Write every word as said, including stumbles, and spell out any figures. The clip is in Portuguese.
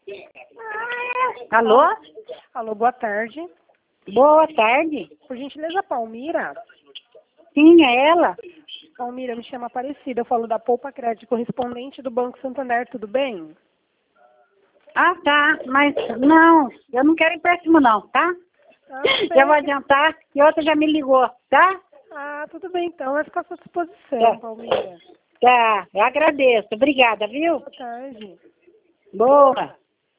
Alô? Alô, boa tarde. Boa tarde. Por gentileza, Palmira. Sim, é ela? Palmira, me chama Aparecida. Eu falo da Poupa Crédito, correspondente do Banco Santander, tudo bem? Ah, tá. Mas não, eu não quero empréstimo não, tá? Ah, Já vou adiantar e outra já me ligou, tá? Ah, tudo bem então. Vai ficar à sua disposição, Tá. Palmira. Tá, eu agradeço. Obrigada, viu? Boa tarde. Boa.